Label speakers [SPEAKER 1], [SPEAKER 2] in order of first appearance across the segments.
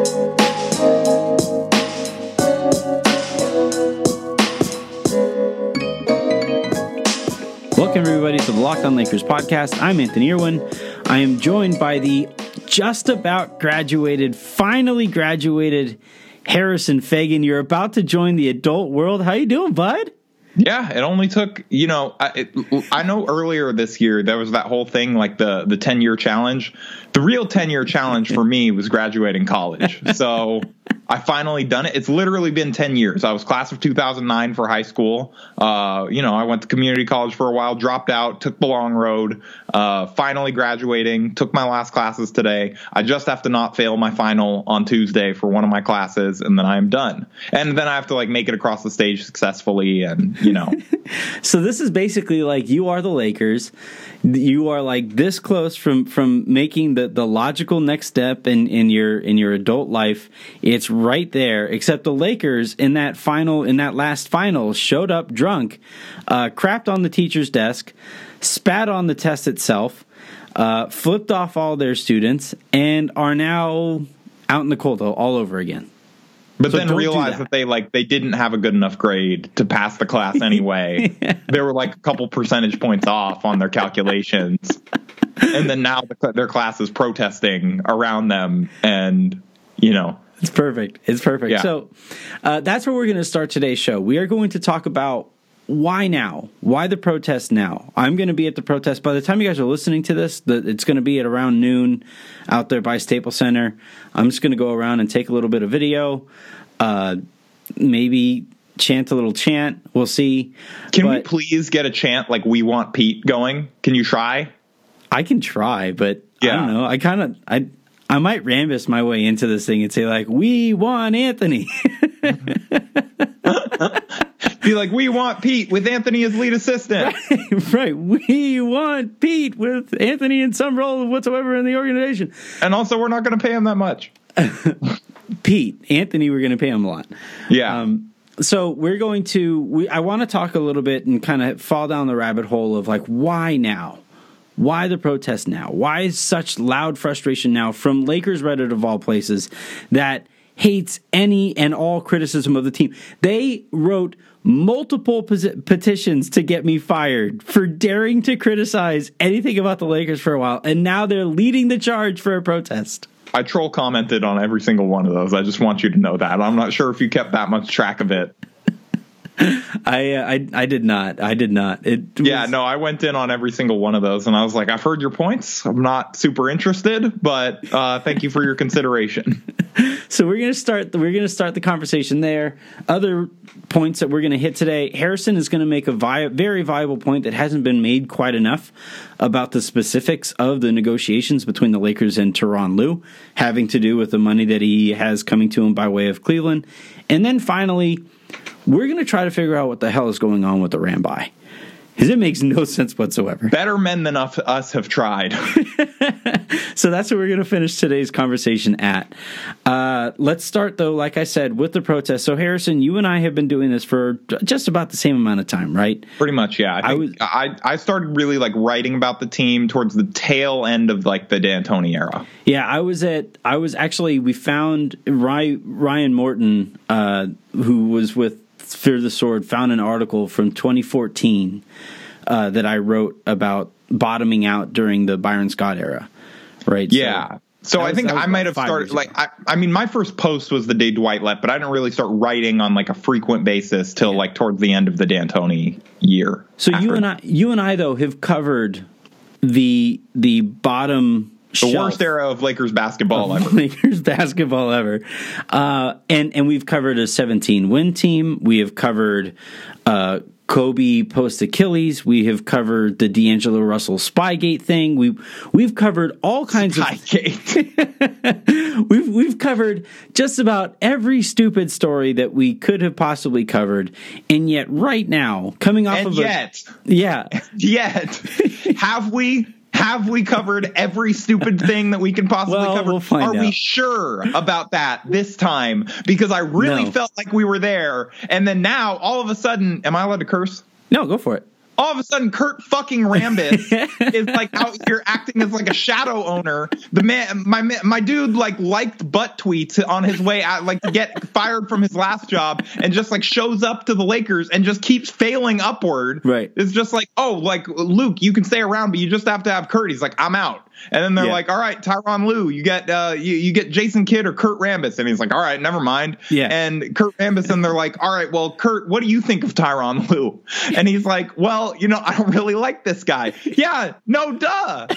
[SPEAKER 1] Welcome, everybody, to the Locked On Lakers podcast. I'm Anthony Irwin. I am joined by the just about graduated, finally graduated Harrison Faigen. You're about to join the adult world. How you doing, bud?
[SPEAKER 2] Yeah, it only took, I know earlier this year there was that whole thing, like the 10-year challenge. The real 10-year challenge for me was graduating college. So I finally done it. It's literally been 10 years. I was class of 2009 for high school. I went to community college for a while, dropped out, took the long road, finally graduating, took my last classes today. I just have to not fail my final on Tuesday for one of my classes, and then I'm done. And then I have to make it across the stage successfully, and
[SPEAKER 1] So this is basically like you are the Lakers. You are like this close from making the logical next step in your adult life. It's right there, except the Lakers in that last final showed up drunk, crapped on the teacher's desk, spat on the test itself, flipped off all their students, and are now out in the cold all over again.
[SPEAKER 2] But so then realized that they didn't have a good enough grade to pass the class anyway. They were a couple percentage points off on their calculations. And then now their class is protesting around them, and
[SPEAKER 1] It's perfect.
[SPEAKER 2] Yeah.
[SPEAKER 1] So that's where we're going to start today's show. We are going to talk about why now? Why the protest now? I'm going to be at the protest. By the time you guys are listening to this, it's going to be at around noon out there by Staples Center. I'm just going to go around and take a little bit of video, maybe chant a little chant. We'll see.
[SPEAKER 2] Can we please get a chant like "We Want Pete" going? Can you try?
[SPEAKER 1] I can try, but yeah. I don't know. I might Rambus my way into this thing and say "We want Anthony."
[SPEAKER 2] Be like, "We want Pete" with Anthony as lead assistant.
[SPEAKER 1] Right. We want Pete with Anthony in some role whatsoever in the organization.
[SPEAKER 2] And also, we're not going to pay him that much.
[SPEAKER 1] Anthony, we're going to pay him a lot.
[SPEAKER 2] Yeah.
[SPEAKER 1] So we're going to, I want to talk a little bit and kind of fall down the rabbit hole of why now? Why the protest now? Why is such loud frustration now from Lakers Reddit of all places that hates any and all criticism of the team? They wrote multiple petitions to get me fired for daring to criticize anything about the Lakers for a while, and now they're leading the charge for a protest.
[SPEAKER 2] I troll commented on every single one of those. I just want you to know that. I'm not sure if you kept that much track of it.
[SPEAKER 1] I did not.
[SPEAKER 2] I went in on every single one of those, and I was like, I've heard your points. I'm not super interested, but thank you for your consideration.
[SPEAKER 1] So we're going to start the conversation there. Other points that we're going to hit today. Harrison is going to make a very viable point that hasn't been made quite enough about the specifics of the negotiations between the Lakers and Tyronn Lue, having to do with the money that he has coming to him by way of Cleveland. And then finally, we're going to try to figure out what the hell is going on with the Ramby, because it makes no sense whatsoever.
[SPEAKER 2] Better men than us have tried.
[SPEAKER 1] So that's where we're going to finish today's conversation at. Let's start, though, like I said, with the protest. So, Harrison, you and I have been doing this for just about the same amount of time, right?
[SPEAKER 2] Pretty much, yeah. I started really writing about the team towards the tail end of the D'Antoni era.
[SPEAKER 1] Yeah, we found Ryan Morton, who was with Fear the Sword, found an article from 2014 that I wrote about bottoming out during the Byron Scott era, right?
[SPEAKER 2] Yeah. So I think I might have started my first post was the day Dwight left, but I didn't really start writing on a frequent basis till towards the end of the D'Antoni year.
[SPEAKER 1] So you and I though have covered the bottom.
[SPEAKER 2] The worst era of Lakers basketball ever.
[SPEAKER 1] Lakers basketball ever. And we've covered a 17-win team. We have covered Kobe post-Achilles. We have covered the D'Angelo Russell Spygate thing. We've covered all kinds
[SPEAKER 2] Spygate.
[SPEAKER 1] of... we've covered just about every stupid story that we could have possibly covered. And yet right now, coming off Have we covered every stupid thing that we can possibly cover? We'll find out.
[SPEAKER 2] Are we sure about that this time? Because I really felt like we were there. And then now, all of a sudden, am I allowed to curse?
[SPEAKER 1] No, go for it.
[SPEAKER 2] All of a sudden, Kurt fucking Rambis is like out here acting as like a shadow owner. The man, my dude, like liked butt tweets on his way out, like to get fired from his last job, and just like shows up to the Lakers and just keeps failing upward.
[SPEAKER 1] Right.
[SPEAKER 2] It's just like, oh, like Luke, you can stay around, but you just have to have Kurt. He's like, I'm out. And then they're like, all right, Tyronn Lue, you get you get Jason Kidd or Kurt Rambis. And he's like, all right, never mind.
[SPEAKER 1] Yeah.
[SPEAKER 2] And Kurt Rambis, and they're like, all right, well, Kurt, what do you think of Tyronn Lue? And he's like, well, I don't really like this guy. Yeah, no, duh.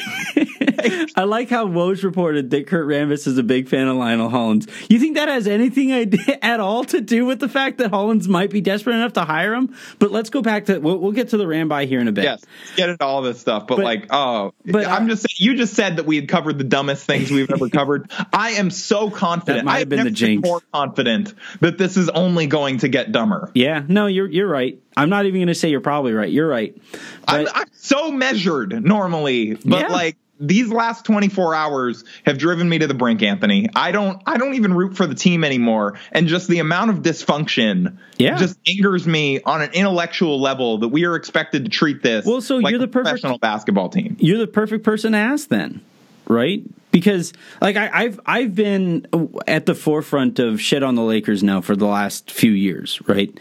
[SPEAKER 1] I like how Woj reported that Kurt Rambis is a big fan of Lionel Hollins. You think that has anything at all to do with the fact that Hollins might be desperate enough to hire him? But let's go back to we'll get to the Ramby here in a bit.
[SPEAKER 2] Yes, let's get into all this stuff. But I'm just saying, you just said that we had covered the dumbest things we've ever covered. I am so confident.
[SPEAKER 1] That might have been the jinx.
[SPEAKER 2] More confident that this is only going to get dumber.
[SPEAKER 1] Yeah, no, you're right. I'm not even going to say you're probably right. You're right.
[SPEAKER 2] I'm so measured normally, but like these last 24 hours have driven me to the brink, Anthony. I don't even root for the team anymore, and just the amount of dysfunction just angers me on an intellectual level that we are expected to treat this like
[SPEAKER 1] you're the
[SPEAKER 2] professional basketball team.
[SPEAKER 1] You're the perfect person to ask then, right? Because like I've been at the forefront of shit on the Lakers now for the last few years, right?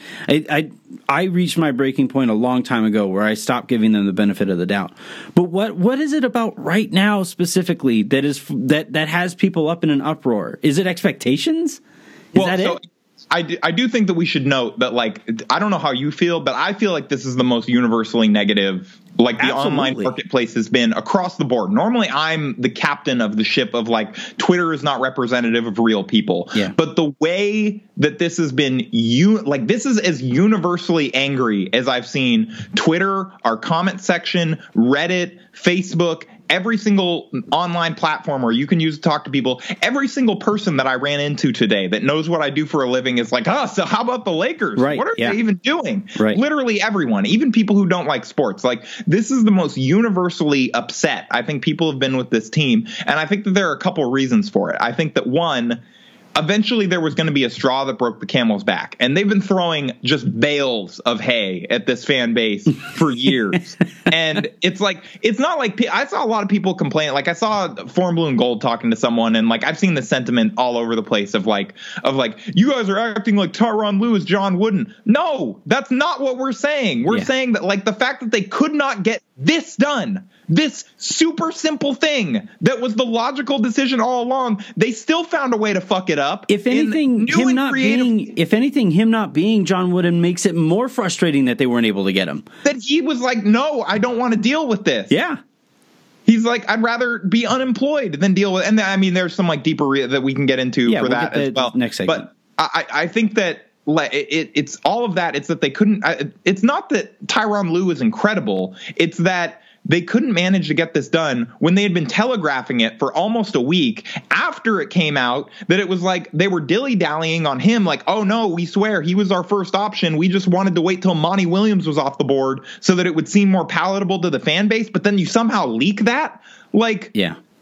[SPEAKER 1] I reached my breaking point a long time ago where I stopped giving them the benefit of the doubt. But what is it about right now specifically that has people up in an uproar? Is it expectations? Is that it?
[SPEAKER 2] I do think that we should note that, like, I don't know how you feel, but I feel like this is the most universally negative. Like the online marketplace has been across the board. Normally, I'm the captain of the ship of like Twitter is not representative of real people.
[SPEAKER 1] Yeah.
[SPEAKER 2] But the way that this has been, this is as universally angry as I've seen Twitter, our comment section, Reddit, Facebook, every single online platform where you can use to talk to people. Every single person that I ran into today that knows what I do for a living is like, so how about the Lakers?
[SPEAKER 1] Right.
[SPEAKER 2] What are they even doing?
[SPEAKER 1] Right.
[SPEAKER 2] Literally everyone, even people who don't like sports. Like, this is the most universally upset I think people have been with this team. And I think that there are a couple of reasons for it. I think that one, eventually there was going to be a straw that broke the camel's back. And they've been throwing just bales of hay at this fan base for years. And it's like, it's not like, I saw a lot of people complain. Like I saw Form Blue and Gold talking to someone, and like I've seen the sentiment all over the place of like you guys are acting like Tyronn Lue is John Wooden. No, that's not what we're saying. We're saying that like the fact that they could not get this done, this super simple thing that was the logical decision all along, they still found a way to fuck it up.
[SPEAKER 1] If anything, him not being John Wooden makes it more frustrating that they weren't able to get him.
[SPEAKER 2] That he was like, no, I don't want to deal with this.
[SPEAKER 1] Yeah.
[SPEAKER 2] He's like, I'd rather be unemployed than deal with. And I mean, there's some like deeper that we can get into for that as well.
[SPEAKER 1] Next segment.
[SPEAKER 2] But I think that it's all of that. It's that they couldn't. It's not that Tyronn Lue is incredible. It's that they couldn't manage to get this done when they had been telegraphing it for almost a week after it came out that it was like they were dilly-dallying on him like, oh, no, we swear he was our first option. We just wanted to wait till Monty Williams was off the board so that it would seem more palatable to the fan base. But then you somehow leak that? Like,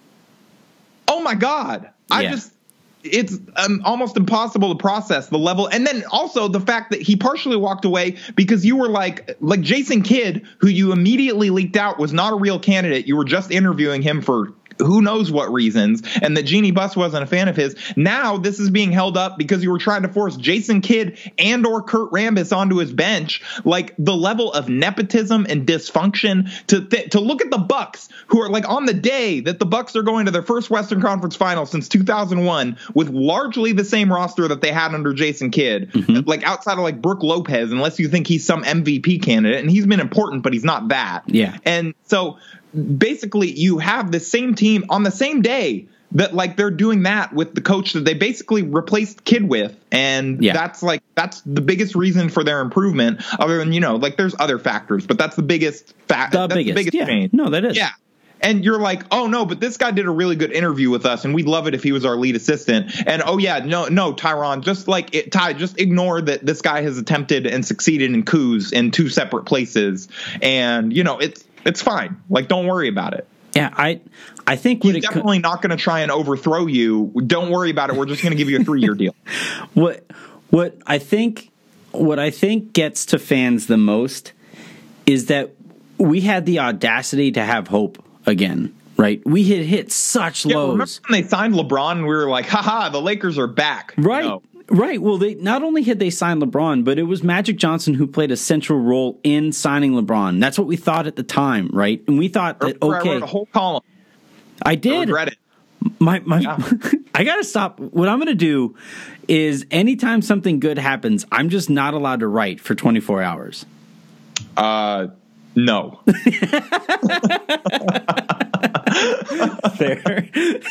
[SPEAKER 2] oh, my God. It's almost impossible to process the level. And then also the fact that he partially walked away because you were like Jason Kidd, who you immediately leaked out was not a real candidate. You were just interviewing him for who knows what reasons, and that Jeannie Buss wasn't a fan of his. Now this is being held up because you were trying to force Jason Kidd and or Kurt Rambis onto his bench. Like the level of nepotism and dysfunction to look at the Bucks, who are like on the day that the Bucks are going to their first Western Conference final since 2001 with largely the same roster that they had under Jason Kidd, like outside of like Brook Lopez, unless you think he's some MVP candidate, and he's been important, but he's not that.
[SPEAKER 1] Yeah.
[SPEAKER 2] And so basically you have the same team on the same day that like they're doing that with the coach that they basically replaced Kidd with. And that's the biggest reason for their improvement, other than, like there's other factors, but that's the biggest fact. The biggest change.
[SPEAKER 1] No, that is.
[SPEAKER 2] Yeah. And you're like, oh, no, but this guy did a really good interview with us, and we'd love it if he was our lead assistant. And, oh, yeah, no, Tyronn, just ignore that this guy has attempted and succeeded in coups in two separate places. And, it's fine. Like, don't worry about it.
[SPEAKER 1] Yeah, I think
[SPEAKER 2] he's definitely not going to try and overthrow you. Don't worry about it. We're just going to give you a 3-year deal.
[SPEAKER 1] What I think gets to fans the most is that we had the audacity to have hope again, right? We had hit such lows.
[SPEAKER 2] Remember when they signed LeBron and we were like, haha, the Lakers are back.
[SPEAKER 1] Right. No. Right. Well, they not only had they signed LeBron, but it was Magic Johnson who played a central role in signing LeBron. That's what we thought at the time, right? And we thought that, okay. I
[SPEAKER 2] wrote a whole column.
[SPEAKER 1] I did. I
[SPEAKER 2] regret it.
[SPEAKER 1] I got to stop. What I'm going to do is anytime something good happens, I'm just not allowed to write for 24 hours.
[SPEAKER 2] No.
[SPEAKER 1] Fair.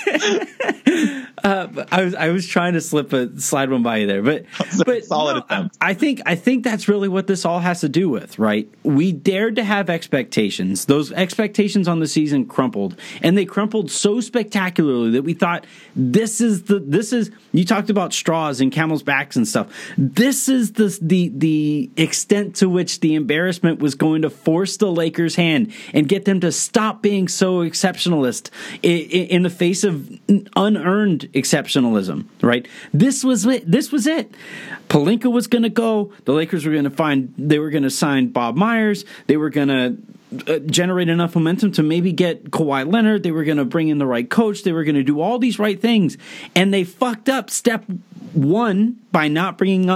[SPEAKER 1] I was trying to slide one by you there, but
[SPEAKER 2] solid attempt.
[SPEAKER 1] I think that's really what this all has to do with, right? We dared to have expectations. Those expectations on the season crumpled, and they crumpled so spectacularly that we thought this is you talked about straws and camel's backs and stuff. This is the extent to which the embarrassment was going to force the Lakers' hand and get them to stop being so exceptionalist in the face of unearned exceptionalism, right? This was it. Pelinka was going to go. The Lakers were going to sign Bob Myers. They were going to generate enough momentum to maybe get Kawhi Leonard. They were going to bring in the right coach. They were going to do all these right things, and they fucked up step one by not bringing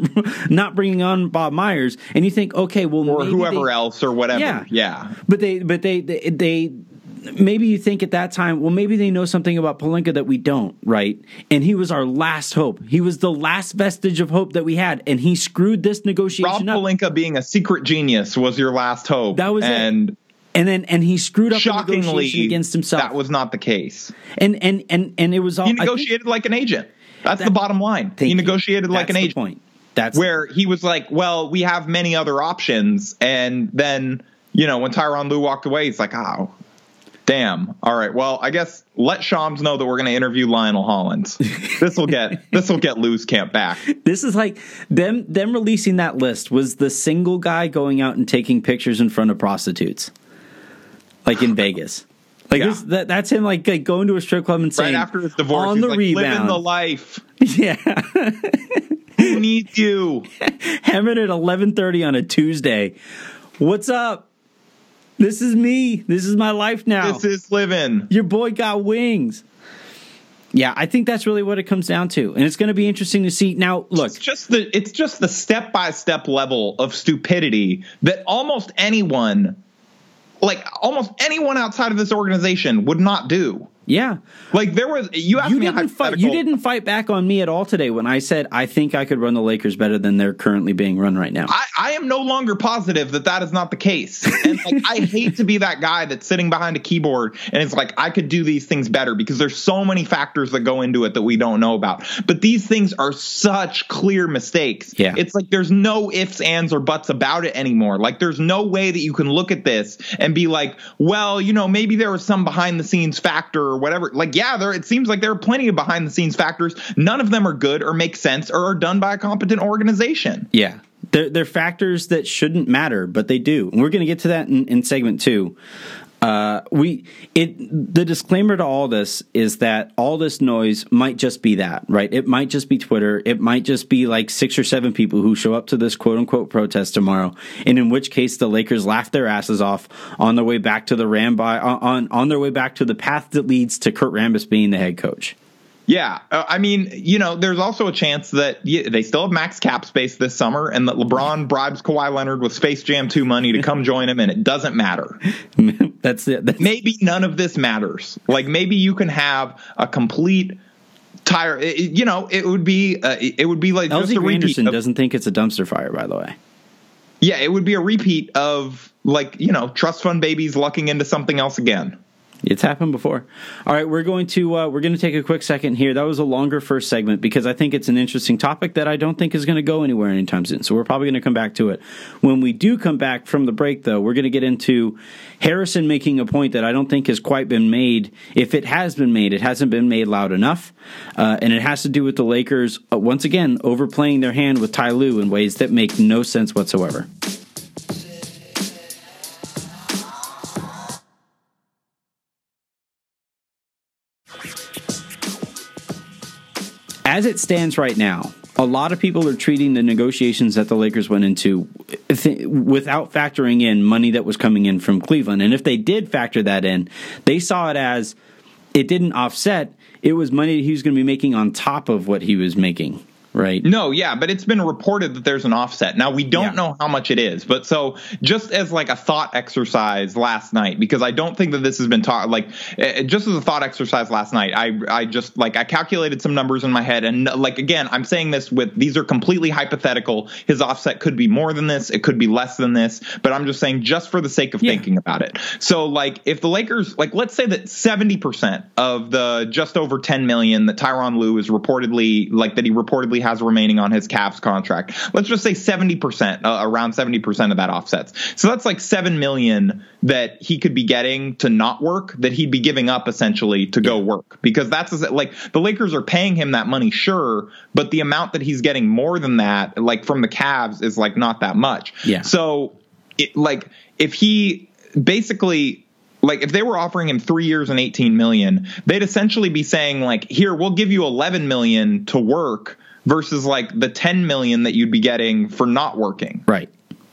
[SPEAKER 1] on Bob Myers. And you think, okay, well,
[SPEAKER 2] or whoever else or whatever, yeah.
[SPEAKER 1] But they maybe you think at that time, well, maybe they know something about Pelinka that we don't, right? And he was our last hope. He was the last vestige of hope that we had, and he screwed this negotiation up.
[SPEAKER 2] Rob Pelinka being a secret genius was your last hope.
[SPEAKER 1] That was it. And he screwed up the negotiation against himself.
[SPEAKER 2] That was not the case.
[SPEAKER 1] And it was all.
[SPEAKER 2] He negotiated like an agent. That's the bottom line. He negotiated like an agent.
[SPEAKER 1] Point.
[SPEAKER 2] That's where he was like, well, we have many other options. And then, when Tyronn Lue walked away, he's like, oh, damn. All right. Well, I guess let Shams know that we're going to interview Lionel Hollins. This will get Lue's camp back.
[SPEAKER 1] This is like them releasing that list was the single guy going out and taking pictures in front of prostitutes, like in Vegas. Like that's him, like going to a strip club and saying,
[SPEAKER 2] right after his divorce,
[SPEAKER 1] on
[SPEAKER 2] he's
[SPEAKER 1] the
[SPEAKER 2] like,
[SPEAKER 1] rebound,
[SPEAKER 2] living the life.
[SPEAKER 1] Yeah.
[SPEAKER 2] Who needs you?
[SPEAKER 1] Hammond at 11:30 on a Tuesday. What's up? This is me. This is my life now.
[SPEAKER 2] This is living.
[SPEAKER 1] Your boy got wings. Yeah, I think that's really what it comes down to, and it's going to be interesting to see. Now, look,
[SPEAKER 2] it's just the step-by-step level of stupidity that almost anyone outside of this organization would not do.
[SPEAKER 1] Yeah.
[SPEAKER 2] Like you asked me a hypothetical.
[SPEAKER 1] You didn't fight back on me at all today when I said I think I could run the Lakers better than they're currently being run right now.
[SPEAKER 2] I am no longer positive that is not the case. And I hate to be that guy that's sitting behind a keyboard and it's like, I could do these things better because there's so many factors that go into it that we don't know about. But these things are such clear mistakes.
[SPEAKER 1] Yeah.
[SPEAKER 2] It's like there's no ifs, ands, or buts about it anymore. Like there's no way that you can look at this and be like, well, maybe there was some behind the scenes factor or whatever. Like, it seems like there are plenty of behind the scenes factors. None of them are good or make sense or are done by a competent organization.
[SPEAKER 1] Yeah. They're factors that shouldn't matter, but they do. And we're going to get to that in segment 2. The disclaimer to all this is that all this noise might just be that, right? It might just be Twitter. It might just be like 6 or 7 people who show up to this quote unquote protest tomorrow. And in which case the Lakers laugh their asses off on their way back to on their way back to the path that leads to Kurt Rambis being the head coach.
[SPEAKER 2] Yeah. There's also a chance that they still have max cap space this summer and that LeBron bribes Kawhi Leonard with Space Jam 2 money to come join him, and it doesn't matter.
[SPEAKER 1] That's it.
[SPEAKER 2] Maybe none of this matters. Like maybe you can have a complete tire. It would be like
[SPEAKER 1] Elsie Granderson doesn't think it's a dumpster fire, by the way.
[SPEAKER 2] Yeah, it would be a repeat of trust fund babies lucking into something else again.
[SPEAKER 1] It's happened before. All right, we're going to take a quick second here. That was a longer first segment because I think it's an interesting topic that I don't think is going to go anywhere anytime soon. So we're probably going to come back to it. When we do come back from the break, though, we're going to get into Harrison making a point that I don't think has quite been made. If it has been made, it hasn't been made loud enough. And it has to do with the Lakers, once again, overplaying their hand with Ty Lue in ways that make no sense whatsoever. As it stands right now, a lot of people are treating the negotiations that the Lakers went into without factoring in money that was coming in from Cleveland. And if they did factor that in, they saw it as it didn't offset. It was money that he was going to be making on top of what he was making. Right.
[SPEAKER 2] No, yeah, but it's been reported that there's an offset. Now, we don't know how much it is, but so just as like a thought exercise last night, because I don't think that this has been taught, like just as a thought exercise last night, I just like I calculated some numbers in my head. And like, again, I'm saying this with these are completely hypothetical. His offset could be more than this. It could be less than this. But I'm just saying just for the sake of thinking about it. So like if the Lakers, like let's say that 70% of the just over 10 million that Tyronn Lue is reportedly like that he reportedly has remaining on his Cavs contract. Let's just say 70%, around 70% of that offsets. So that's like $7 million that he could be getting to not work, that he'd be giving up essentially to go work, because that's like the Lakers are paying him that money, sure, but the amount that he's getting more than that, like from the Cavs, is like not that much.
[SPEAKER 1] Yeah.
[SPEAKER 2] So like if he basically, like if they were offering him 3 years and 18 million, they'd essentially be saying like, here, we'll give you 11 million to work versus like the 10 million that you'd be getting for not working.
[SPEAKER 1] Right.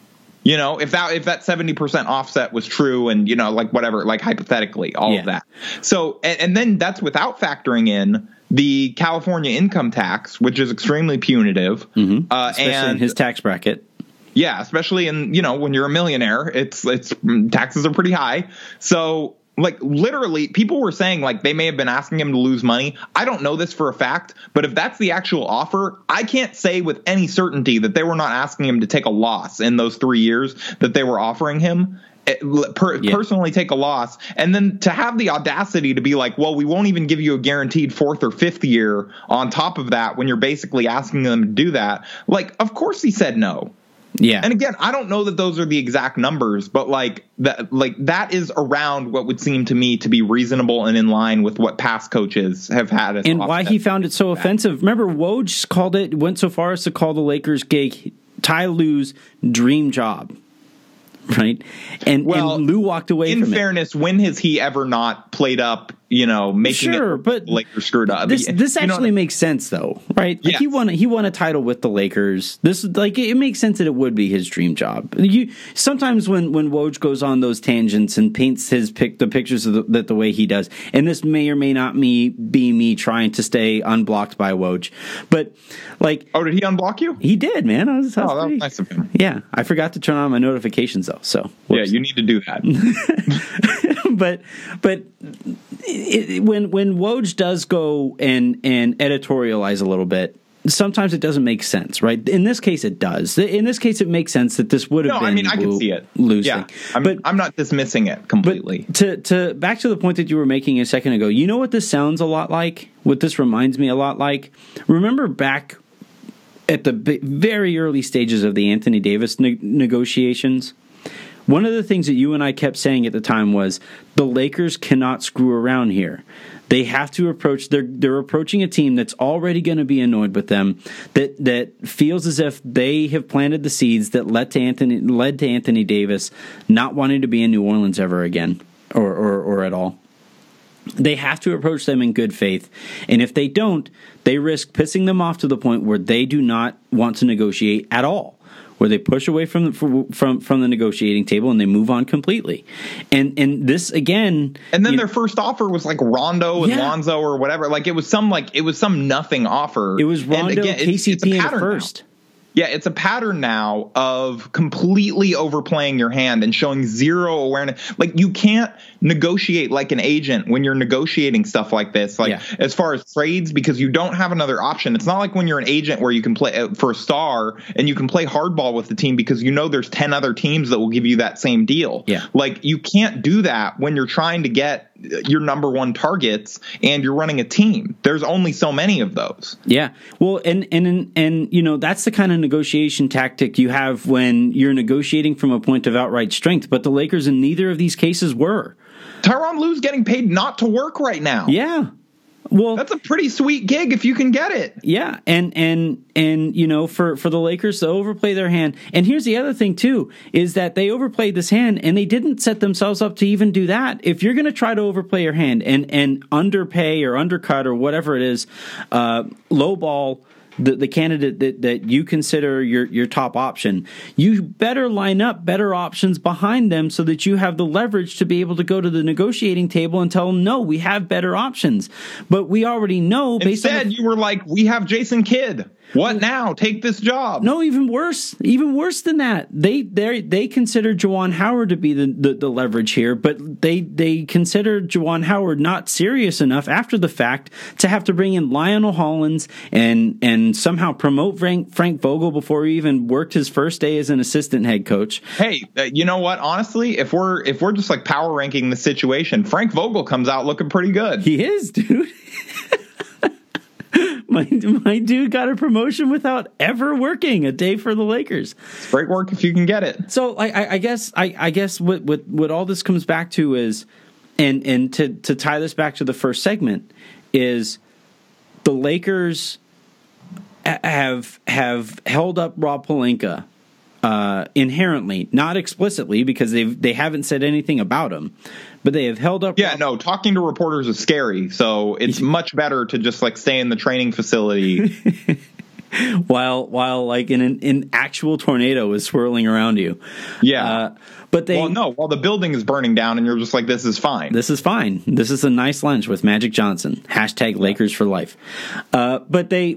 [SPEAKER 2] You know, if that 70% offset was true and, you know, like whatever, like hypothetically, all of that. So and then that's without factoring in the California income tax, which is extremely punitive.
[SPEAKER 1] Especially and in his tax bracket.
[SPEAKER 2] Yeah, especially in, you know, when you're a millionaire, it's taxes are pretty high. So like literally people were saying like they may have been asking him to lose money. I don't know this for a fact, but if that's the actual offer, I can't say with any certainty that they were not asking him to take a loss in those 3 years that they were offering him. Personally take a loss, and then to have the audacity to be like, well, we won't even give you a guaranteed 4th or 5th year on top of that when you're basically asking them to do that. Like, of course he said no.
[SPEAKER 1] Yeah.
[SPEAKER 2] And again, I don't know that those are the exact numbers, but like that is around what would seem to me to be reasonable and in line with what past coaches have had as
[SPEAKER 1] and why he found it so offensive. Remember, Woj went so far as to call the Lakers gig Ty Lue's dream job. Right. And Lue walked away from it.
[SPEAKER 2] In fairness, when has he ever not played up, you know, making it
[SPEAKER 1] but
[SPEAKER 2] Lakers screwed up?
[SPEAKER 1] This actually makes sense, though, right? Like he won a title with the Lakers. This like it makes sense that it would be his dream job. Sometimes when Woj goes on those tangents and paints the pictures of the way he does, and this may or may not be me trying to stay unblocked by Woj, but like,
[SPEAKER 2] oh, did he unblock you?
[SPEAKER 1] He did, man. That was
[SPEAKER 2] nice of him.
[SPEAKER 1] Yeah, I forgot to turn on my notifications though. So
[SPEAKER 2] yeah, you need to do that.
[SPEAKER 1] but when Woj does go and editorialize a little bit, sometimes it doesn't make sense, right? In this case, it does. In this case, it makes sense that this would have been.
[SPEAKER 2] I mean, I can see it.
[SPEAKER 1] Losing.
[SPEAKER 2] Yeah, I'm not dismissing it completely.
[SPEAKER 1] But to back to the point that you were making a second ago, you know what this sounds a lot like? What this reminds me a lot like? Remember back at the very early stages of the Anthony Davis negotiations? One of the things that you and I kept saying at the time was the Lakers cannot screw around here. They have to approach. They're approaching a team that's already going to be annoyed with them. That feels as if they have planted the seeds that led to Anthony Davis not wanting to be in New Orleans ever again, or at all. They have to approach them in good faith, and if they don't, they risk pissing them off to the point where they do not want to negotiate at all, where they push away from the negotiating table and they move on completely. And this again,
[SPEAKER 2] and then their first offer was like Rondo and Lonzo or whatever. Like it was some nothing offer.
[SPEAKER 1] It was Rondo, again, KCP in the first.
[SPEAKER 2] Yeah, it's a pattern now of completely overplaying your hand and showing zero awareness. Like you can't negotiate like an agent when you're negotiating stuff like this, like as far as trades, because you don't have another option. It's not like when you're an agent where you can play for a star and you can play hardball with the team because you know there's 10 other teams that will give you that same deal.
[SPEAKER 1] Yeah.
[SPEAKER 2] Like you can't do that when you're trying to get your number one targets and you're running a team. There's only so many of those.
[SPEAKER 1] Yeah. Well, and you know, that's the kind of negotiation tactic you have when you're negotiating from a point of outright strength, but the Lakers in neither of these cases were.
[SPEAKER 2] Tyronn Lue's getting paid not to work right now.
[SPEAKER 1] Yeah. Well,
[SPEAKER 2] that's a pretty sweet gig if you can get it.
[SPEAKER 1] Yeah, and you know, for the Lakers to overplay their hand. And here's the other thing too, is that they overplayed this hand and they didn't set themselves up to even do that. If you're going to try to overplay your hand and underpay or undercut or whatever it is, lowball the candidate that you consider your top option, you better line up better options behind them so that you have the leverage to be able to go to the negotiating table and tell them, no, we have better options. But we already know.
[SPEAKER 2] Instead, you were like, we have Jason Kidd. What now? Take this job.
[SPEAKER 1] No, even worse than that. They consider Juwan Howard to be the leverage here, but they consider Juwan Howard not serious enough after the fact to have to bring in Lionel Hollins and somehow promote Frank Vogel before he even worked his first day as an assistant head coach.
[SPEAKER 2] Hey, you know what? Honestly, if we're just like power ranking the situation, Frank Vogel comes out looking pretty good.
[SPEAKER 1] He is, dude. My dude got a promotion without ever working a day for the Lakers.
[SPEAKER 2] It's great work if you can get it.
[SPEAKER 1] So I guess what all this comes back to is, and to tie this back to the first segment, is the Lakers have held up Rob Pelinka inherently, not explicitly, because they haven't said anything about him, but they have held up.
[SPEAKER 2] Yeah, no, talking to reporters is scary, so it's much better to just like stay in the training facility
[SPEAKER 1] while like an actual tornado is swirling around you.
[SPEAKER 2] Yeah.
[SPEAKER 1] But
[SPEAKER 2] while the building is burning down and you're just like, this is fine.
[SPEAKER 1] This is fine. This is a nice lunch with Magic Johnson. # Lakers for life. But they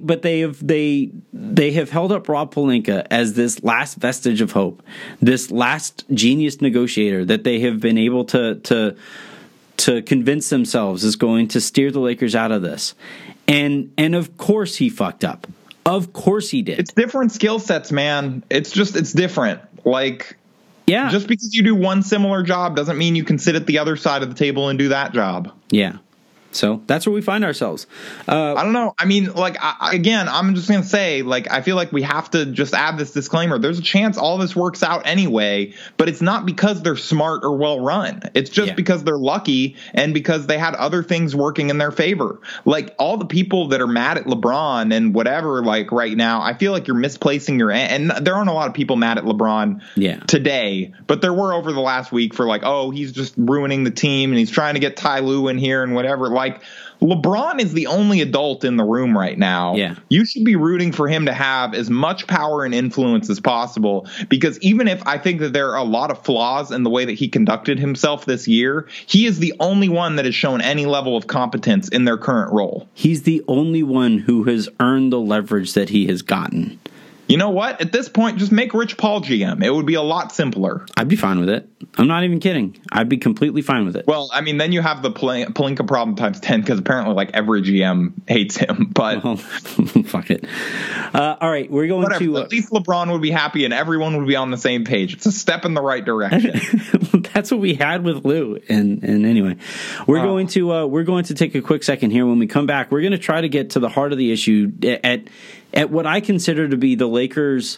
[SPEAKER 1] have held up Rob Pelinka as this last vestige of hope, this last genius negotiator that they have been able to convince themselves is going to steer the Lakers out of this. And of course he fucked up. Of course he did.
[SPEAKER 2] It's different skill sets, man. It's different. Like,
[SPEAKER 1] yeah.
[SPEAKER 2] Just because you do one similar job doesn't mean you can sit at the other side of the table and do that job.
[SPEAKER 1] Yeah. So that's where we find ourselves.
[SPEAKER 2] I don't know. I mean, like, again, I'm just going to say, like, I feel like we have to just add this disclaimer. There's a chance all this works out anyway, but it's not because they're smart or well run. It's just because they're lucky and because they had other things working in their favor. Like, all the people that are mad at LeBron and whatever, like, right now, I feel like you're misplacing your – and there aren't a lot of people mad at LeBron today, but there were over the last week for, like, oh, he's just ruining the team and he's trying to get Ty Lue in here and whatever. Like, LeBron is the only adult in the room right now.
[SPEAKER 1] Yeah.
[SPEAKER 2] You should be rooting for him to have as much power and influence as possible, because even if I think that there are a lot of flaws in the way that he conducted himself this year, he is the only one that has shown any level of competence in their current role.
[SPEAKER 1] He's the only one who has earned the leverage that he has gotten.
[SPEAKER 2] You know what? At this point, just make Rich Paul GM. It would be a lot simpler.
[SPEAKER 1] I'd be fine with it. I'm not even kidding. I'd be completely fine with it.
[SPEAKER 2] Well, I mean, then you have the Pelinka problem times 10, because apparently like every GM hates him. But
[SPEAKER 1] fuck it. All right, we're going to...
[SPEAKER 2] At least LeBron would be happy and everyone would be on the same page. It's a step in the right direction.
[SPEAKER 1] That's what we had with Lou. And anyway, we're going to take a quick second here. When we come back, we're going to try to get to the heart of the issue at what I consider to be the Lakers,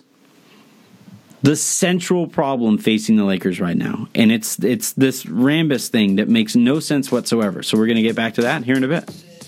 [SPEAKER 1] the central problem facing the Lakers right now. And it's this Rambus thing that makes no sense whatsoever. So we're going to get back to that here in a bit.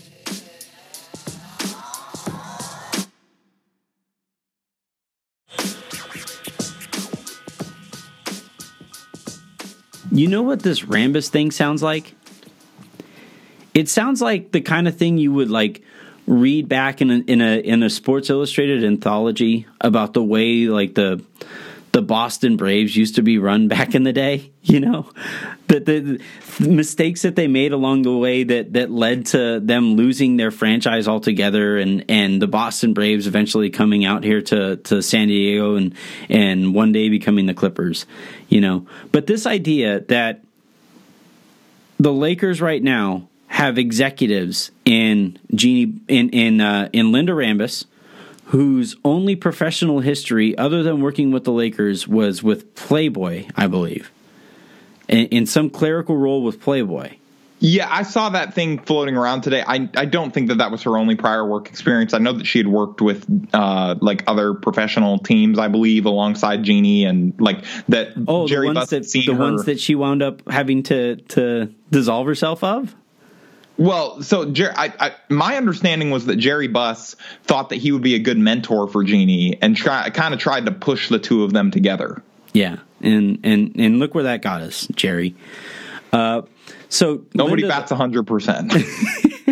[SPEAKER 1] You know what this Rambus thing sounds like? It sounds like the kind of thing you would like read back in a Sports Illustrated anthology about the way like the Boston Braves used to be run back in the day, you know, the mistakes that they made along the way that led to them losing their franchise altogether, and the Boston Braves eventually coming out here to San Diego and one day becoming the Clippers, you know. But this idea that the Lakers right now have executives in Linda Rambus, whose only professional history other than working with the Lakers was with Playboy, I believe, in some clerical role with Playboy.
[SPEAKER 2] Yeah, I saw that thing floating around today. I don't think that was her only prior work experience. I know that she had worked with like other professional teams, I believe, alongside Jeannie, and like that.
[SPEAKER 1] Oh,
[SPEAKER 2] Jerry
[SPEAKER 1] the ones
[SPEAKER 2] Buss
[SPEAKER 1] that ones that she wound up having to dissolve herself of.
[SPEAKER 2] Well, so my understanding was that Jerry Buss thought that he would be a good mentor for Jeannie and kind of tried to push the two of them together.
[SPEAKER 1] Yeah, and look where that got us, Jerry. So
[SPEAKER 2] nobody bats 100%.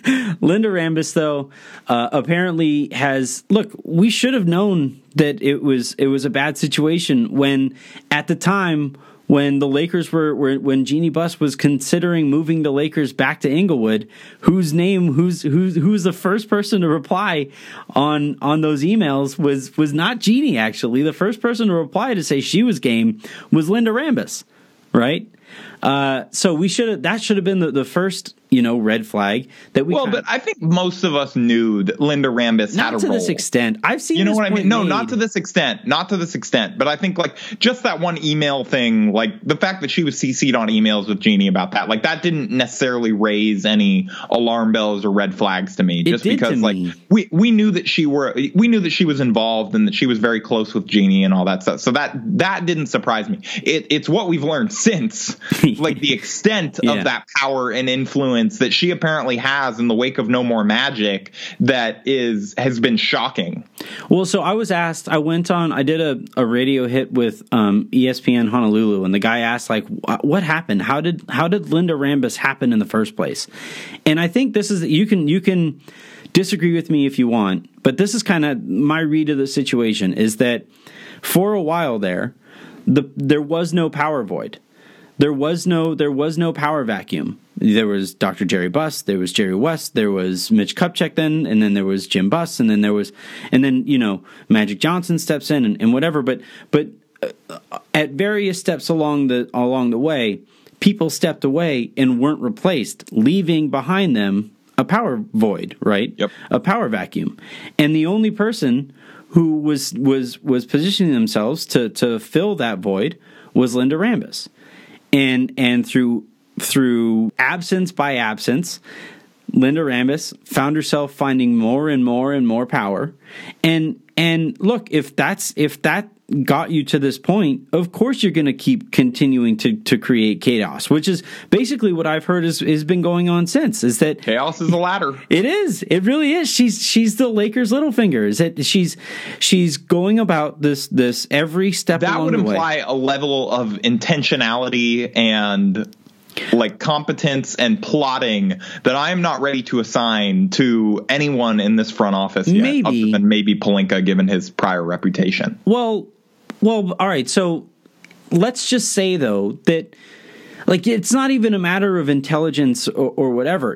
[SPEAKER 1] Linda Rambis, though, apparently has. Look, we should have known that it was a bad situation when, at the time, when the Lakers when Jeannie Buss was considering moving the Lakers back to Inglewood, who's the first person to reply on those emails was not Jeannie. Actually, the first person to reply to say she was game was Linda Rambis, right? So that should have been the first, red flag that we.
[SPEAKER 2] Well, but I think most of us knew that Linda Rambis had a role.
[SPEAKER 1] Not to this extent. I've seen.
[SPEAKER 2] You know what I mean? No,
[SPEAKER 1] made.
[SPEAKER 2] not to this extent. But I think like just that one email thing, like the fact that she was CC'd on emails with Jeannie about that, like that didn't necessarily raise any alarm bells or red flags to me. Just because like we knew that she was involved and that she was very close with Jeannie and all that stuff. So that didn't surprise me. It's what we've learned since, like the extent of that power and influence that she apparently has in the wake of No More Magic has been shocking.
[SPEAKER 1] Well, so I was asked, I did a radio hit with ESPN Honolulu, and the guy asked, like, what happened? How did Linda Rambis happen in the first place? And I think this is, you can disagree with me if you want, but this is kind of my read of the situation, is that for a while there was no power void. There was no power vacuum. There was Dr. Jerry Buss, there was Jerry West, there was Mitch Kupchak then, and then there was Jim Buss, and then Magic Johnson steps in and whatever. But at various steps along the way, people stepped away and weren't replaced, leaving behind them a power void, right? Yep. A power vacuum. And the only person who was positioning themselves to fill that void was Linda Rambis. And through absence by absence, Linda Rambis found herself finding more and more and more power. And look, if that got you to this point, of course you're going to keep continuing to create chaos, which is basically what I've heard has been going on since. Is that
[SPEAKER 2] chaos is a ladder?
[SPEAKER 1] It is. It really is. She's the Lakers' Littlefinger. Is that she's going about this every step along the way. That would
[SPEAKER 2] imply a level of intentionality and like competence and plotting that I am not ready to assign to anyone in this front office yet, other than maybe Pelinka, given his prior reputation.
[SPEAKER 1] Well, all right. So let's just say though that, like, it's not even a matter of intelligence or whatever.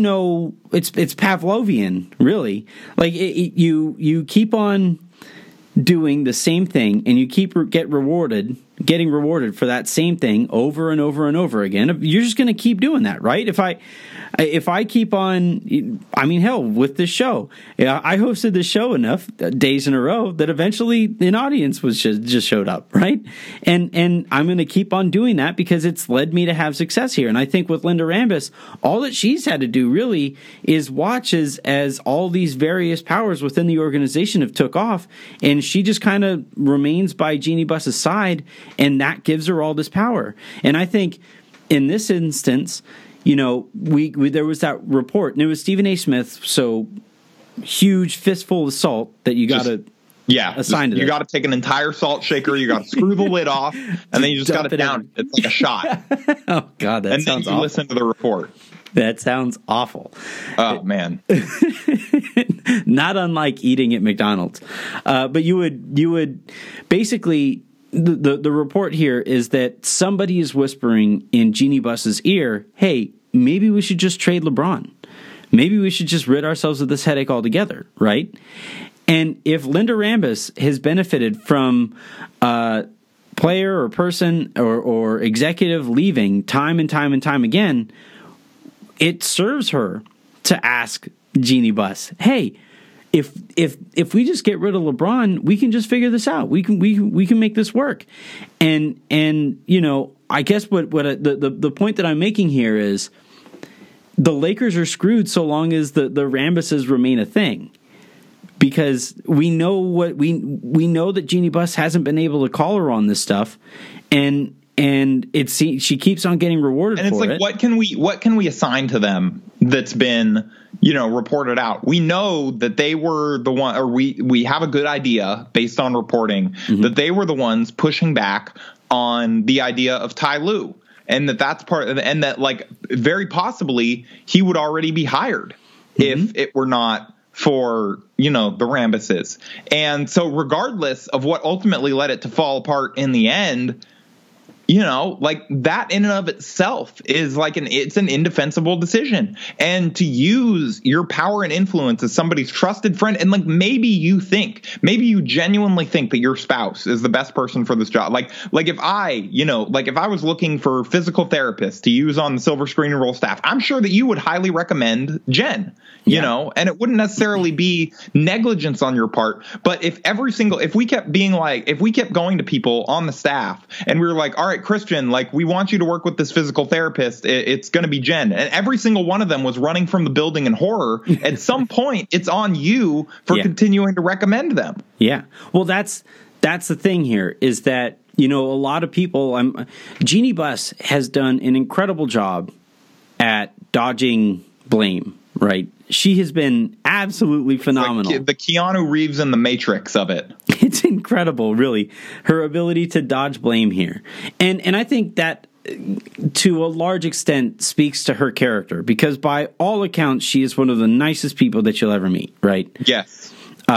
[SPEAKER 1] It's Pavlovian, really. Like you keep on doing the same thing, and you getting rewarded for that same thing over and over and over again. You're just going to keep doing that, right? If I keep on, I mean, hell, with this show, I hosted this show enough days in a row that eventually an audience was just showed up, right? And I'm going to keep on doing that because it's led me to have success here. And I think with Linda Rambis, all that she's had to do really is watch as all these various powers within the organization have took off, and she just kind of remains by Jeannie Buss's side, and that gives her all this power. And I think in this instance, there was that report, and it was Stephen A. Smith, so huge fistful of salt that you got to assign to this.
[SPEAKER 2] You got to take an entire salt shaker, you got to screw the lid off, and then you just got it down. It's like a shot.
[SPEAKER 1] Oh, God, that sounds awful. And then you
[SPEAKER 2] listen to the report.
[SPEAKER 1] That sounds awful.
[SPEAKER 2] Oh, man.
[SPEAKER 1] Not unlike eating at McDonald's. But you would basically... The report here is that somebody is whispering in Jeannie Buss's ear, hey, maybe we should just trade LeBron. Maybe we should just rid ourselves of this headache altogether, right? And if Linda Rambis has benefited from a player or person or executive leaving time and time and time again, it serves her to ask Jeannie Buss, hey, if we just get rid of LeBron, we can just figure this out. We can make this work. And I guess what the point that I'm making here is the Lakers are screwed so long as the Rambises remain a thing. Because we know that Jeannie Buss hasn't been able to call her on this stuff, and she keeps on getting rewarded.
[SPEAKER 2] And it's
[SPEAKER 1] for
[SPEAKER 2] like,
[SPEAKER 1] it.
[SPEAKER 2] what can we assign to them that's been reported out? We know that they were the one, or we have a good idea based on reporting that they were the ones pushing back on the idea of Ty Lue, and that's part of, and that like very possibly he would already be hired. if it were not for, the Rambuses. And so regardless of what ultimately led it to fall apart in the end, like that in and of itself is like it's an indefensible decision. And to use your power and influence as somebody's trusted friend, and like maybe you genuinely think that your spouse is the best person for this job. Like if I was looking for physical therapists to use on the Silver Screen and Roll staff, I'm sure that you would highly recommend Jen. And it wouldn't necessarily be negligence on your part, but if we kept going to people on the staff and we were like, all right, Christian, like we want you to work with this physical therapist, it's going to be Jen, and every single one of them was running from the building in horror, at some point it's on you for continuing to recommend them.
[SPEAKER 1] Yeah. Well, that's the thing here is that, a lot of people, Jeannie Buss has done an incredible job at dodging blame, right? She has been absolutely phenomenal.
[SPEAKER 2] Like the Keanu Reeves in the Matrix of it.
[SPEAKER 1] It's incredible, really, her ability to dodge blame here. And I think that to a large extent speaks to her character, because by all accounts, she is one of the nicest people that you'll ever meet, right?
[SPEAKER 2] Yes.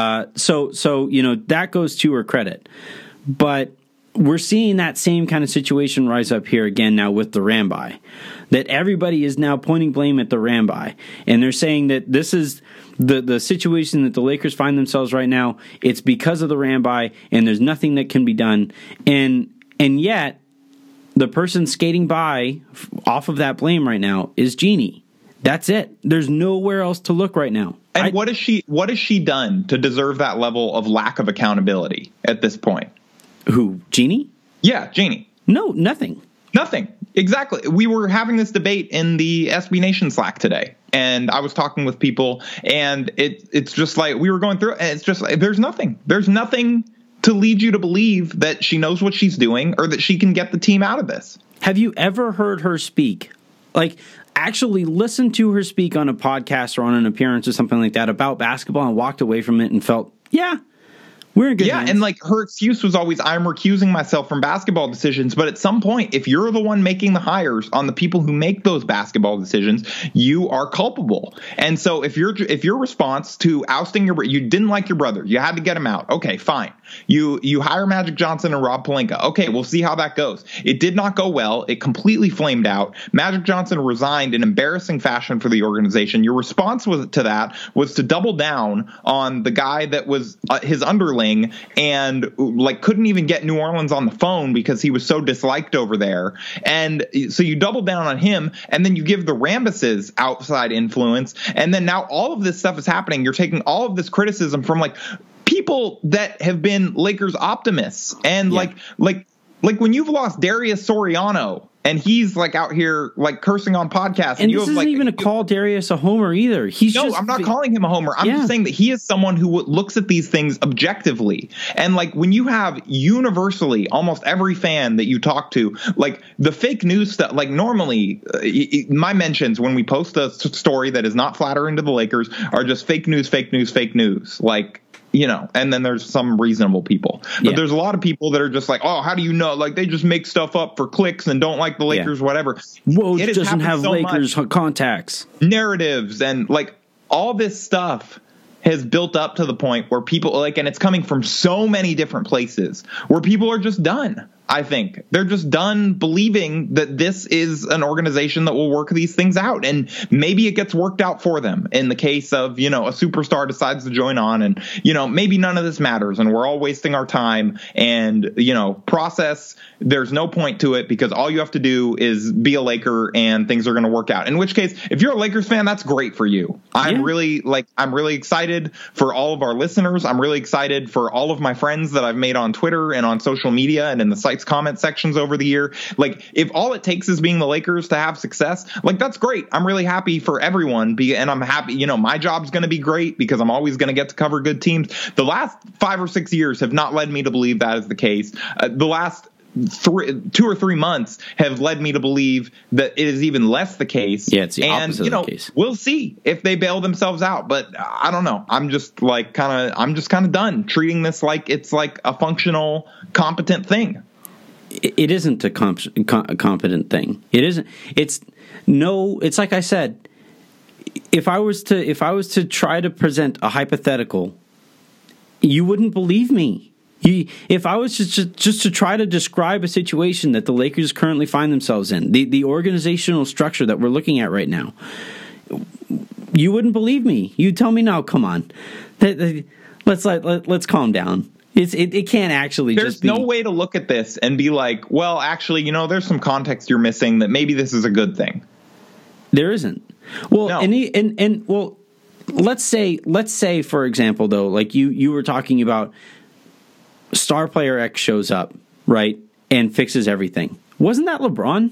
[SPEAKER 1] So that goes to her credit. But we're seeing that same kind of situation rise up here again now with the Rambi, that everybody is now pointing blame at the Rambi, and they're saying that this is the situation that the Lakers find themselves right now. It's because of the Rambi, and there's nothing that can be done. And yet, the person skating by off of that blame right now is Jeannie. That's it. There's nowhere else to look right now.
[SPEAKER 2] And what has she done to deserve that level of lack of accountability at this point?
[SPEAKER 1] Who, Jeannie?
[SPEAKER 2] Yeah, Jeannie.
[SPEAKER 1] No, nothing.
[SPEAKER 2] Nothing. Exactly. We were having this debate in the SB Nation Slack today, and I was talking with people, and it's just like we were going through it, and it's just like there's nothing. There's nothing to lead you to believe that she knows what she's doing or that she can get the team out of this.
[SPEAKER 1] Have you ever heard her speak? Like, actually listen to her speak on a podcast or on an appearance or something like that about basketball and walked away from it and felt, we're in good hands.
[SPEAKER 2] And like her excuse was always, I'm recusing myself from basketball decisions. But at some point, if you're the one making the hires on the people who make those basketball decisions, you are culpable. And so if your response to ousting you didn't like your brother, you had to get him out. Okay, fine. You hire Magic Johnson and Rob Pelinka. Okay, we'll see how that goes. It did not go well. It completely flamed out. Magic Johnson resigned in embarrassing fashion for the organization. Your response to that was to double down on the guy that was his underling and like couldn't even get New Orleans on the phone because he was so disliked over there. And so you double down on him, and then you give the Rambuses outside influence. And then now all of this stuff is happening. You're taking all of this criticism from like people that have been Lakers optimists, and like when you've lost Darius Soriano and he's like out here like cursing on podcasts.
[SPEAKER 1] And this isn't even to call Darius a homer either.
[SPEAKER 2] I'm not calling him a homer. I'm just saying that he is someone who looks at these things objectively. And like when you have universally almost every fan that you talk to, like the fake news stuff, like normally my mentions when we post a story that is not flattering to the Lakers are just fake news. Like, and then there's some reasonable people. But there's a lot of people that are just like, oh, how do you know? Like, they just make stuff up for clicks and don't like the Lakers, whatever.
[SPEAKER 1] Woj doesn't have Lakers contacts.
[SPEAKER 2] Narratives and, like, all this stuff has built up to the point where people, like, and it's coming from so many different places, where people are just done. I think they're just done believing that this is an organization that will work these things out. And maybe it gets worked out for them in the case of, a superstar decides to join on and, maybe none of this matters and we're all wasting our time and, process. There's no point to it because all you have to do is be a Laker and things are going to work out. In which case, if you're a Lakers fan, that's great for you. I'm really excited for all of our listeners. I'm really excited for all of my friends that I've made on Twitter and on social media and in the site's comment sections over the year. Like, if all it takes is being the Lakers to have success, like, that's great. I'm really happy for everyone. And I'm happy, my job's going to be great because I'm always going to get to cover good teams. The last 5 or 6 years have not led me to believe that is the case. The last 2 or 3 months have led me to believe that it is even less the case.
[SPEAKER 1] Yeah, it's the opposite of the case.
[SPEAKER 2] We'll see if they bail themselves out, but I don't know. I'm just kind of done treating this like it's like a functional, competent thing.
[SPEAKER 1] It isn't a competent thing. It isn't. It's like I said, if I was to try to present a hypothetical, you wouldn't believe me. If I was just to try to describe a situation that the Lakers currently find themselves in, the organizational structure that we're looking at right now, you wouldn't believe me. You'd tell me, no, come on, let's calm down. It can't actually
[SPEAKER 2] There's
[SPEAKER 1] just be.
[SPEAKER 2] no way to look at this and be like, well, actually, there's some context you're missing that maybe this is a good thing.
[SPEAKER 1] There isn't. Well,
[SPEAKER 2] No.
[SPEAKER 1] and well, let's say for example, though, like you were talking about, star player X shows up, right, and fixes everything. Wasn't that LeBron?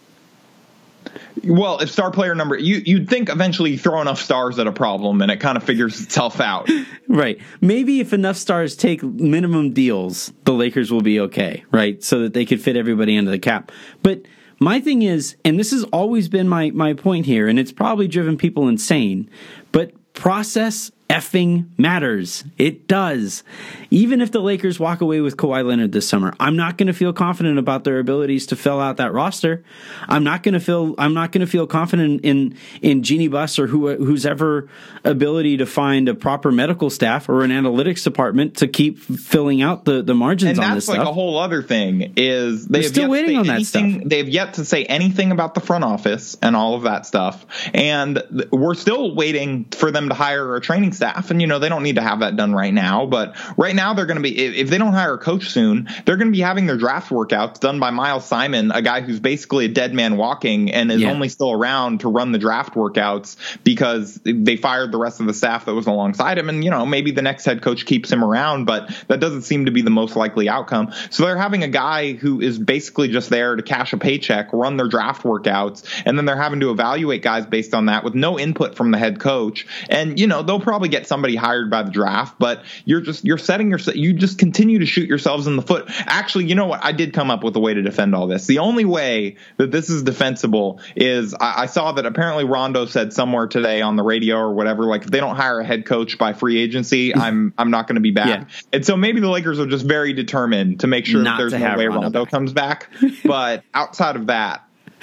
[SPEAKER 2] Well, if star player number, you'd think eventually you throw enough stars at a problem and it kind of figures itself out.
[SPEAKER 1] Right. Maybe if enough stars take minimum deals, the Lakers will be okay, right? So that they could fit everybody under the cap. But my thing is, and this has always been my point here, and it's probably driven people insane, but process effing matters. It does. Even if the Lakers walk away with Kawhi Leonard this summer, I'm not going to feel confident about their abilities to fill out that roster. I'm not going to feel confident in Jeannie Buss or whose ever ability to find a proper medical staff or an analytics department to keep filling out the margins on this stuff.
[SPEAKER 2] And that's like a whole other thing is
[SPEAKER 1] they're still waiting on that stuff.
[SPEAKER 2] They've yet to say anything about the front office and all of that stuff. And we're still waiting for them to hire a training staff, and they don't need to have that done right now, but right now they're going to be, if they don't hire a coach soon, they're going to be having their draft workouts done by Miles Simon, a guy who's basically a dead man walking and is only still around to run the draft workouts because they fired the rest of the staff that was alongside him, and maybe the next head coach keeps him around, but that doesn't seem to be the most likely outcome. So they're having a guy who is basically just there to cash a paycheck, run their draft workouts, and then they're having to evaluate guys based on that with no input from the head coach. And they'll probably get somebody hired by the draft, but you just continue to shoot yourselves in the foot. Actually, you know what? I did come up with a way to defend all this. The only way that this is defensible is I saw that apparently Rondo said somewhere today on the radio or whatever, like, if they don't hire a head coach by free agency, I'm not going to be back. Yeah. And so maybe the Lakers are just very determined to make sure that there's no way Rondo comes back. But outside of that,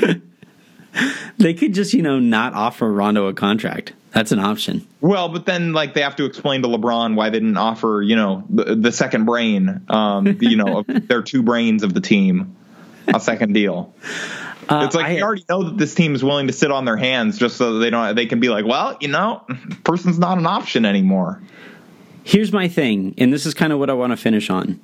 [SPEAKER 1] they could just, not offer Rondo a contract. That's an option.
[SPEAKER 2] Well, but then they have to explain to LeBron why they didn't offer, the second brain, their two brains of the team, a second deal. It's like, we already know that this team is willing to sit on their hands just so that they can be like, well, person's not an option anymore.
[SPEAKER 1] Here's my thing, and this is kind of what I want to finish on.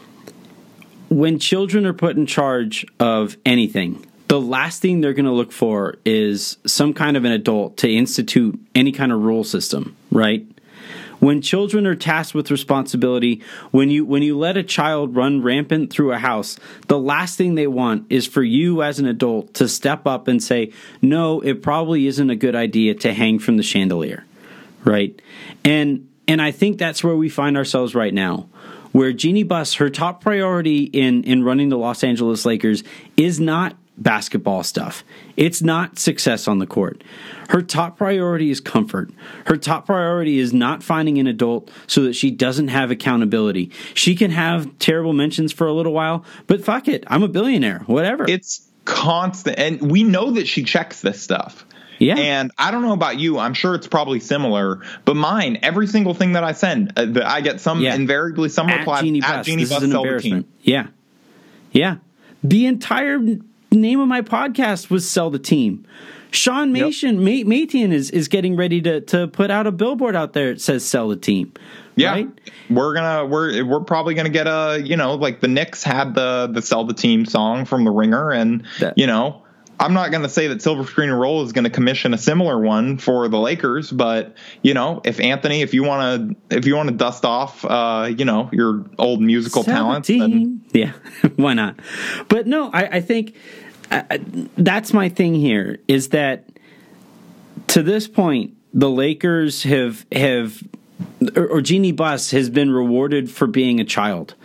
[SPEAKER 1] When children are put in charge of anything, the last thing they're going to look for is some kind of an adult to institute any kind of rule system, right? When children are tasked with responsibility, when you let a child run rampant through a house, the last thing they want is for you as an adult to step up and say, no, it probably isn't a good idea to hang from the chandelier, right? And I think that's where we find ourselves right now, where Jeannie Buss, her top priority in running the Los Angeles Lakers is not basketball stuff. It's not success on the court. Her top priority is comfort. Her top priority is not finding an adult so that she doesn't have accountability. She can have terrible mentions for a little while, but fuck it. I'm a billionaire. Whatever.
[SPEAKER 2] It's constant. And we know that she checks this stuff.
[SPEAKER 1] Yeah.
[SPEAKER 2] And I don't know about you. I'm sure it's probably similar. But mine, every single thing that I send, I get invariably some reply at Jeannie Buss, sell the team.
[SPEAKER 1] Yeah. Yeah. The entire name of my podcast was Sell the Team. Sean Matian is getting ready to put out a billboard out there that says Sell the Team.
[SPEAKER 2] Yeah.
[SPEAKER 1] Right?
[SPEAKER 2] We're probably gonna get like the Knicks had the Sell the Team song from The Ringer, and I'm not going to say that Silver Screen and Roll is going to commission a similar one for the Lakers, but if Anthony, if you want to dust off, your old musical talents, then
[SPEAKER 1] yeah, why not? But no, I think that's my thing here is that to this point, the Lakers have Jeannie Buss has been rewarded for being a child.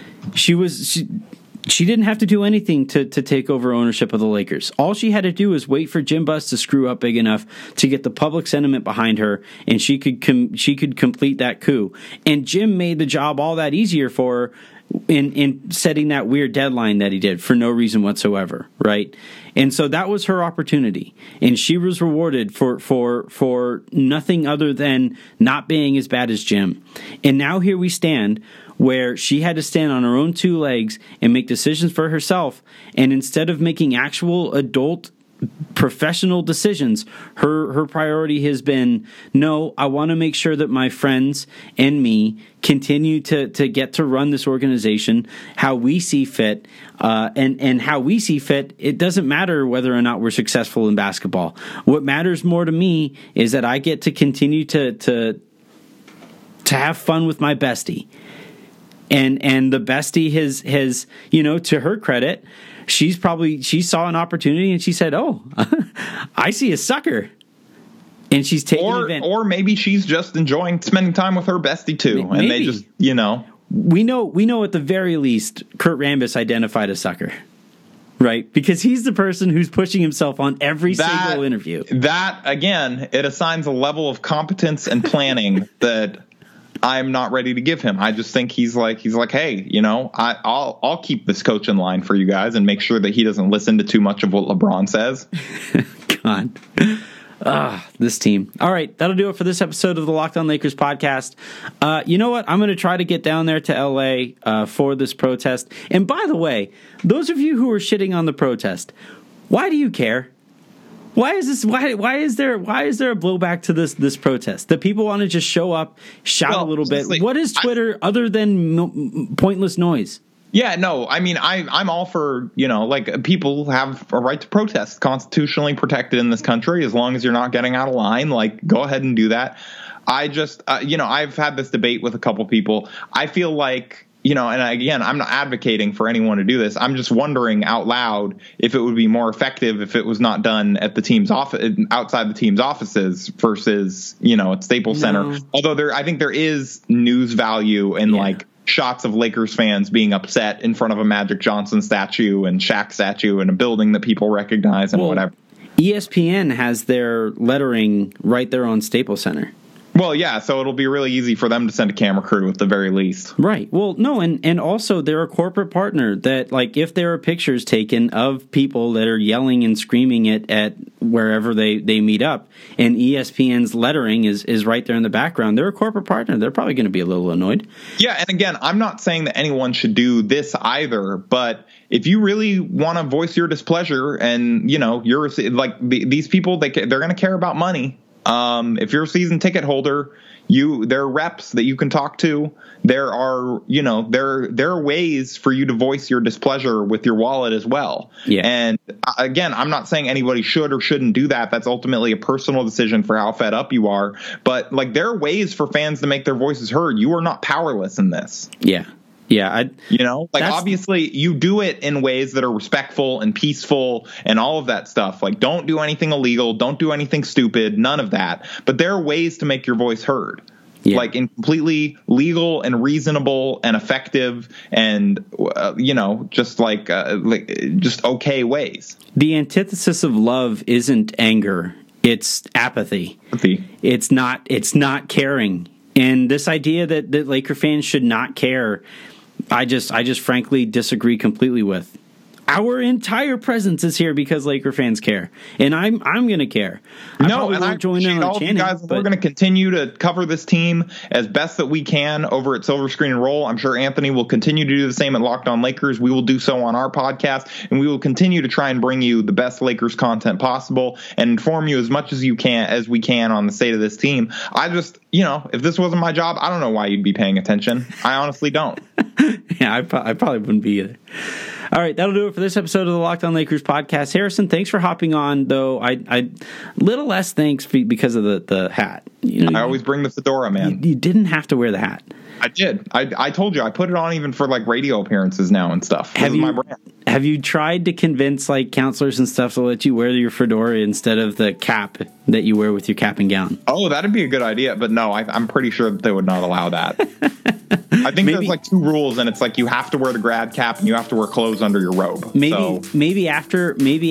[SPEAKER 1] She didn't have to do anything to take over ownership of the Lakers. All she had to do was wait for Jim Buss to screw up big enough to get the public sentiment behind her, and she could complete that coup. And Jim made the job all that easier for her in setting that weird deadline that he did for no reason whatsoever, right? And so that was her opportunity, and she was rewarded for nothing other than not being as bad as Jim. And now here we stand, where she had to stand on her own two legs and make decisions for herself. And instead of making actual adult professional decisions, her priority has been, no, I want to make sure that my friends and me continue to get to run this organization how we see fit, and how we see fit, it doesn't matter whether or not we're successful in basketball. What matters more to me is that I get to continue to have fun with my bestie. And the bestie has, you know, to her credit, she saw an opportunity and she said, "Oh, I see a sucker," and she's taking advantage.
[SPEAKER 2] Or maybe she's just enjoying spending time with her bestie too, maybe. And they just, you know,
[SPEAKER 1] we know at the very least, Kurt Rambis identified a sucker, right? Because he's the person who's pushing himself on every single interview.
[SPEAKER 2] That again, it assigns a level of competence and planning that I'm not ready to give him. I just think he's like, hey, you know, I'll keep this coach in line for you guys and make sure that he doesn't listen to too much of what LeBron says.
[SPEAKER 1] God. This team. All right, that'll do it for this episode of the Locked On Lakers podcast. You know what? I'm going to try to get down there to LA for this protest. And by the way, those of you who are shitting on the protest, why do you care? Why is this? Why is there a blowback to this protest? The people want to just show up, shout a little bit. What is Twitter other than pointless noise?
[SPEAKER 2] Yeah, no, I mean, I'm all for, you know, like, people have a right to protest, constitutionally protected in this country, as long as you're not getting out of line. Like, go ahead and do that. I just, you know, I've had this debate with a couple people. I feel like, you know, and again, I'm not advocating for anyone to do this. I'm just wondering out loud if it would be more effective if it was not done at the team's office, outside the team's offices, versus, you know, at Staples Center. Although I think there is news value in like shots of Lakers fans being upset in front of a Magic Johnson statue and Shaq statue in a building that people recognize and whatever.
[SPEAKER 1] ESPN has their lettering right there on Staples Center.
[SPEAKER 2] Well, yeah, so it'll be really easy for them to send a camera crew at the very least.
[SPEAKER 1] Right. Well, no, and also they're a corporate partner that, like, if there are pictures taken of people that are yelling and screaming at wherever they meet up, and ESPN's lettering is right there in the background, they're a corporate partner. They're probably going to be a little annoyed.
[SPEAKER 2] Yeah, and again, I'm not saying that anyone should do this either, but if you really want to voice your displeasure and, you know, you're like these people, they're going to care about money. If you're a season ticket holder, there are reps that you can talk to. There are, you know, there are ways for you to voice your displeasure with your wallet as well.
[SPEAKER 1] Yeah.
[SPEAKER 2] And again, I'm not saying anybody should or shouldn't do that. That's ultimately a personal decision for how fed up you are. But like, there are ways for fans to make their voices heard. You are not powerless in this.
[SPEAKER 1] Yeah. Yeah,
[SPEAKER 2] you know, like, obviously you do it in ways that are respectful and peaceful and all of that stuff. Like, don't do anything illegal. Don't do anything stupid. None of that. But there are ways to make your voice heard, like in completely legal and reasonable and effective and, you know, just just okay ways.
[SPEAKER 1] The antithesis of love isn't anger. It's apathy. It's not caring. And this idea that Laker fans should not care, I just frankly disagree completely with. Our entire presence is here because Laker fans care, and I'm going to care.
[SPEAKER 2] No, and I appreciate all of you guys. We're going to continue to cover this team as best that we can over at Silver Screen and Roll. I'm sure Anthony will continue to do the same at Locked On Lakers. We will do so on our podcast, and we will continue to try and bring you the best Lakers content possible and inform you as much as we can on the state of this team. I just, you know, if this wasn't my job, I don't know why you'd be paying attention. I honestly don't.
[SPEAKER 1] Yeah, I probably wouldn't be either. All right, that'll do it for this episode of the Locked On Lakers podcast. Harrison, thanks for hopping on, though. I little less thanks because of the hat. You know,
[SPEAKER 2] I always bring the fedora, man.
[SPEAKER 1] You didn't have to wear the hat.
[SPEAKER 2] I did. I told you I put it on even for like radio appearances now and stuff. This is my brand.
[SPEAKER 1] Have you tried to convince like counselors and stuff to let you wear your fedora instead of the cap that you wear with your cap and gown?
[SPEAKER 2] Oh, that'd be a good idea, but no, I'm pretty sure that they would not allow that. I think there's like 2 rules, and it's like you have to wear the grad cap and you have to wear clothes under your robe.
[SPEAKER 1] Maybe after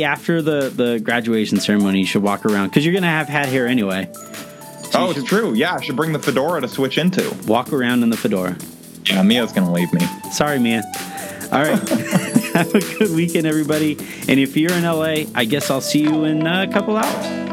[SPEAKER 1] the graduation ceremony, you should walk around because you're gonna have hat hair anyway.
[SPEAKER 2] So it's true. Yeah, I should bring the fedora to switch into.
[SPEAKER 1] Walk around in the fedora.
[SPEAKER 2] Yeah, Mia's gonna leave me.
[SPEAKER 1] Sorry, Mia. All right. Have a good weekend, everybody. And if you're in LA, I guess I'll see you in a couple hours.